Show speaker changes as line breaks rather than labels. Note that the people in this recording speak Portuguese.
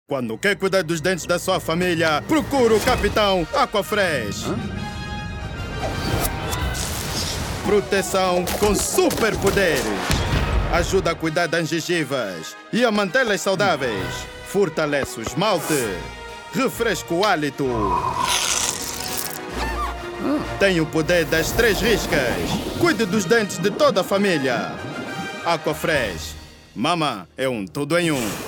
Quando quer cuidar dos dentes da sua família, procura o Capitão Aquafresh. Proteção com superpoderes. Ajuda a cuidar das gengivas e a mantê-las saudáveis. Fortalece o esmalte. Refresca o hálito. Tem o poder das 3 riscas. Cuide dos dentes de toda a família. Aquafresh. Mama é um tudo em um.